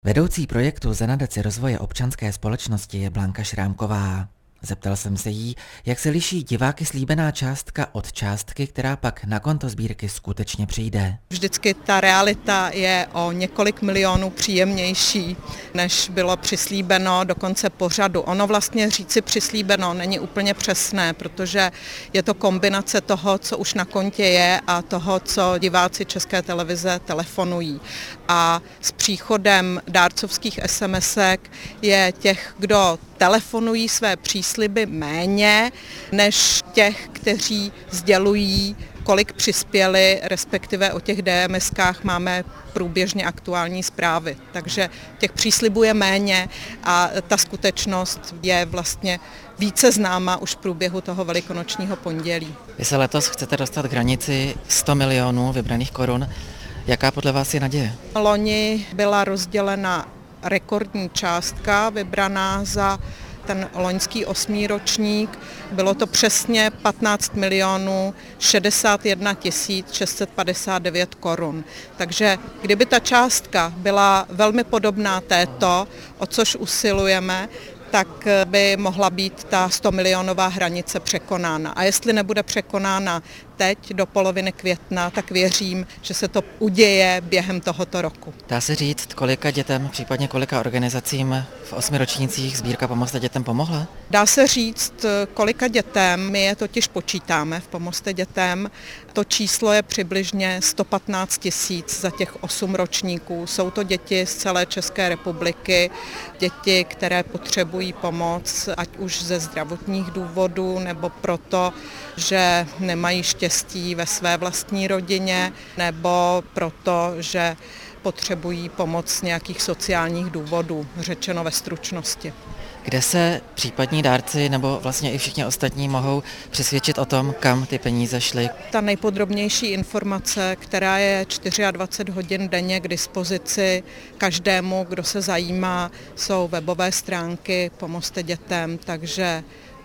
Vedoucí projektu za nadaci rozvoje občanské společnosti je Blanka Šrámková. Zeptal jsem se jí, jak se liší diváky slíbená částka od částky, která pak na konto sbírky skutečně přijde. Vždycky ta realita je o několik milionů příjemnější, než bylo přislíbeno do konce pořadu. Ono vlastně říci přislíbeno není úplně přesné, protože je to kombinace toho, co už na kontě je a toho, co diváci České televize telefonují. A s příchodem dárcovských SMSek je těch, kdo telefonují své přísliby méně, než těch, kteří sdělují, kolik přispěli, respektive o těch DMSkách máme průběžně aktuální zprávy. Takže těch příslibů je méně a ta skutečnost je vlastně více známa už v průběhu toho velikonočního pondělí. Vy se letos chcete dostat k hranici 100 milionů vybraných korun. Jaká podle vás je naděje? Loni byla rozdělena rekordní částka vybraná za ten loňský 8. ročník. Bylo to přesně 15 milionů 61 659 korun. Takže kdyby ta částka byla velmi podobná této, o což usilujeme, tak by mohla být ta 100 milionová hranice překonána. A jestli nebude překonána teď do poloviny května, tak věřím, že se to uděje během tohoto roku. Dá se říct, kolika dětem, případně kolika organizacím v 8 ročnících sbírka Pomozte dětem pomohla? Dá se říct, kolika dětem, my je totiž počítáme v Pomozte dětem. To číslo je přibližně 115 000 za těch 8 ročníků. Jsou to děti z celé České republiky, děti, které potřebují pomoc, ať už ze zdravotních důvodů, nebo proto, že nemají štěstí ve své vlastní rodině, nebo proto, že potřebují pomoc z nějakých sociálních důvodů, řečeno ve stručnosti. Kde se případní dárci nebo vlastně i všichni ostatní mohou přesvědčit o tom, kam ty peníze šly? Ta nejpodrobnější informace, která je 24 hodin denně k dispozici každému, kdo se zajímá, jsou webové stránky Pomozte dětem, takže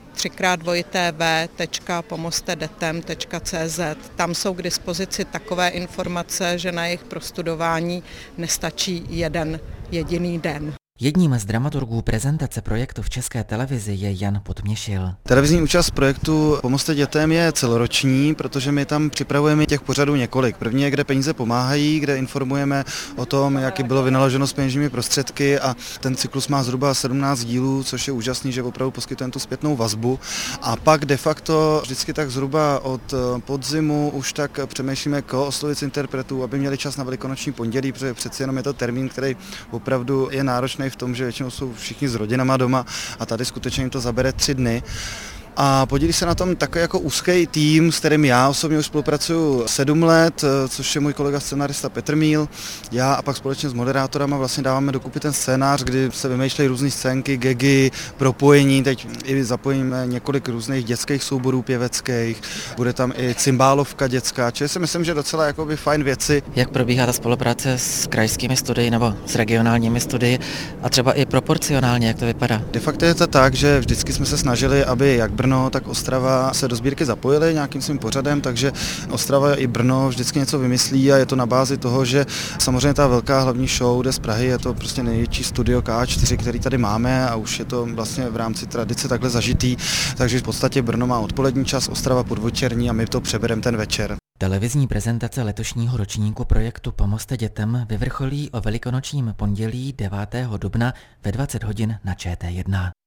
www.pomoztedetem.cz. Tam jsou k dispozici takové informace, že na jejich prostudování nestačí jeden jediný den. Jedním z dramaturgů prezentace projektu v České televizi je Jan Podměšil. Televizní účast projektu Pomozte dětem je celoroční, protože my tam připravujeme těch pořadů několik. První je, kde peníze pomáhají, kde informujeme o tom, jak bylo vynaloženo s peněžními prostředky, a ten cyklus má zhruba 17 dílů, což je úžasný, že opravdu poskytujeme tu zpětnou vazbu. A pak de facto vždycky tak zhruba od podzimu už tak přemýšlíme, koho oslovit interpretů, aby měli čas na velikonoční pondělí, protože přeci jenom je to termín, který opravdu je náročný v tom, že většinou jsou všichni s rodinama doma a tady skutečně jim to zabere 3 dny. A podílí se na tom takový jako úzký tým, s kterým já osobně už spolupracuju 7 let, což je můj kolega scenarista Petr Míl. Já a pak společně s moderátorama vlastně dáváme dokupy ten scénář, kdy se vymýšlejí různé scénky, gagy, propojení. Teď i zapojíme několik různých dětských souborů pěveckých, bude tam i cymbálovka dětská, čili si myslím, že docela jakoby fajn věci. Jak probíhá ta spolupráce s krajskými studii nebo s regionálními studii a třeba i proporcionálně, jak to vypadá? De facto je to tak, že vždycky jsme se snažili, aby jak Brno, tak Ostrava se do sbírky zapojili nějakým svým pořadem, takže Ostrava i Brno vždycky něco vymyslí a je to na bázi toho, že samozřejmě ta velká hlavní show jde z Prahy, je to prostě největší studio K4, který tady máme, a už je to vlastně v rámci tradice takhle zažitý, takže v podstatě Brno má odpolední čas, Ostrava podvečerní a my to přebereme ten večer. Televizní prezentace letošního ročníku projektu Pomozte dětem vyvrcholí o velikonočním pondělí 9. dubna ve 20 hodin na ČT1.